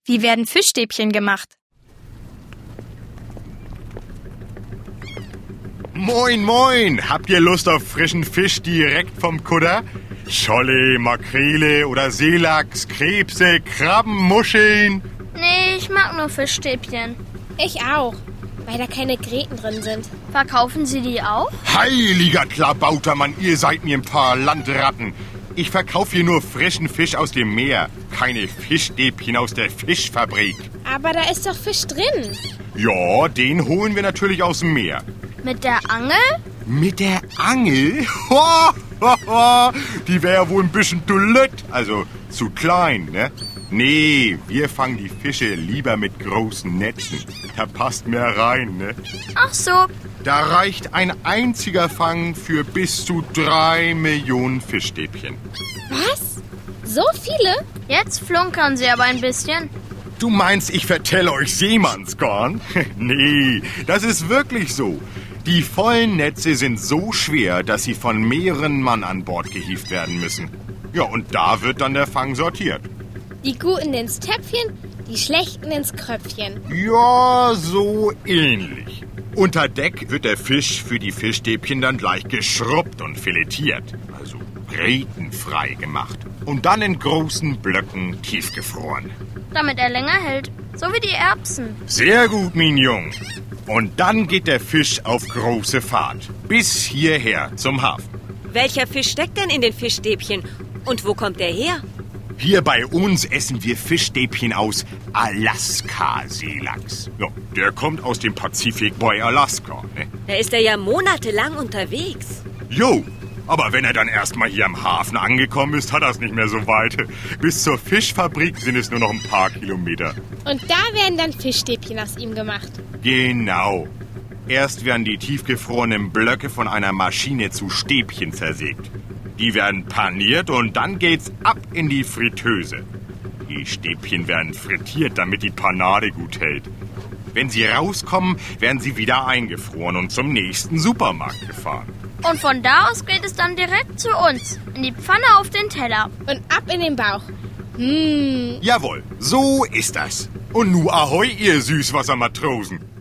Wie werden Fischstäbchen gemacht? Moin, moin! Habt ihr Lust auf frischen Fisch direkt vom Kutter? Scholle, Makrele oder Seelachs, Krebse, Krabben, Muscheln? Nee, ich mag nur Fischstäbchen. Ich auch, weil da keine Gräten drin sind. Verkaufen Sie die auch? Heiliger Klabautermann, ihr seid mir ein paar Landratten. Ich verkaufe hier nur frischen Fisch aus dem Meer, keine Fischstäbchen aus der Fischfabrik. Aber da ist doch Fisch drin. Ja, den holen wir natürlich aus dem Meer. Mit der Angel? Mit der Angel? Ho, ho, ho. Die wäre ja wohl ein bisschen dullet, also zu klein, ne? Nee, wir fangen die Fische lieber mit großen Netzen. Da passt mehr rein, ne? Ach so. Da reicht ein einziger Fang für bis zu 3 Millionen Fischstäbchen. Was? So viele? Jetzt flunkern Sie aber ein bisschen. Du meinst, ich vertelle euch Seemannsgarn? Nee, das ist wirklich so. Die vollen Netze sind so schwer, dass sie von mehreren Mann an Bord gehievt werden müssen. Ja, und da wird dann der Fang sortiert. Die Guten ins Töpfchen, die Schlechten ins Kröpfchen. Ja, so ähnlich. Unter Deck wird der Fisch für die Fischstäbchen dann gleich geschrubbt und filetiert. Also grätenfrei gemacht. Und dann in großen Blöcken tiefgefroren. Damit er länger hält. So wie die Erbsen. Sehr gut, mein Jung. Und dann geht der Fisch auf große Fahrt. Bis hierher zum Hafen. Welcher Fisch steckt denn in den Fischstäbchen? Und wo kommt der her? Hier bei uns essen wir Fischstäbchen aus Alaska-Seelachs. Ja, der kommt aus dem Pazifik bei Alaska, ne? Da ist er ja monatelang unterwegs. Jo, aber wenn er dann erstmal hier am Hafen angekommen ist, hat er es nicht mehr so weit. Bis zur Fischfabrik sind es nur noch ein paar Kilometer. Und da werden dann Fischstäbchen aus ihm gemacht. Genau. Erst werden die tiefgefrorenen Blöcke von einer Maschine zu Stäbchen zersägt. Die werden paniert und dann geht's ab in die Fritteuse. Die Stäbchen werden frittiert, damit die Panade gut hält. Wenn sie rauskommen, werden sie wieder eingefroren und zum nächsten Supermarkt gefahren. Und von da aus geht es dann direkt zu uns. In die Pfanne auf den Teller. Und ab in den Bauch. Jawohl, so ist das. Und nu ahoi, ihr Süßwassermatrosen.